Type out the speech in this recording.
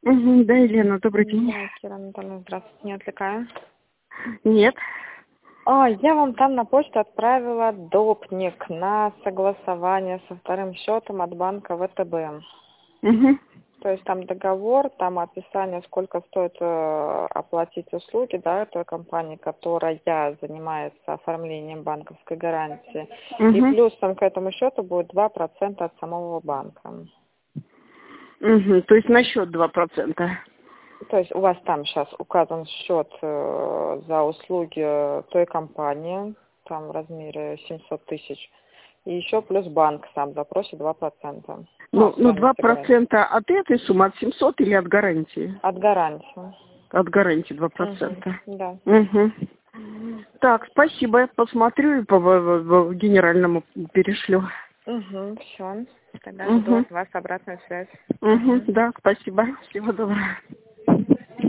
Угу, да, Елена, добрый день. Да, Кира Анатольевна, здравствуйте, не отвлекаю. Нет. Я вам там на почту отправила допник на согласование со вторым счетом от банка ВТБ. Угу. То есть там договор, там описание, сколько стоит оплатить услуги, да, той компании, которая занимается оформлением банковской гарантии. И Угу. плюсом к этому счету будет 2% от самого банка. Угу. То есть на счет 2%. То есть у вас там сейчас указан счет за услуги той компании, там в размере 700 тысяч. И еще плюс банк сам запросит 2%. Ну, стоимости гарантии. 2% от этой суммы, от 700 или от гарантии? От гарантии. От гарантии 2%. Да. Угу. Так, спасибо, я посмотрю и по генеральному перешлю. Все. Тогда жду Угу. от вас обратную связь. Угу. Да, спасибо. Всего доброго.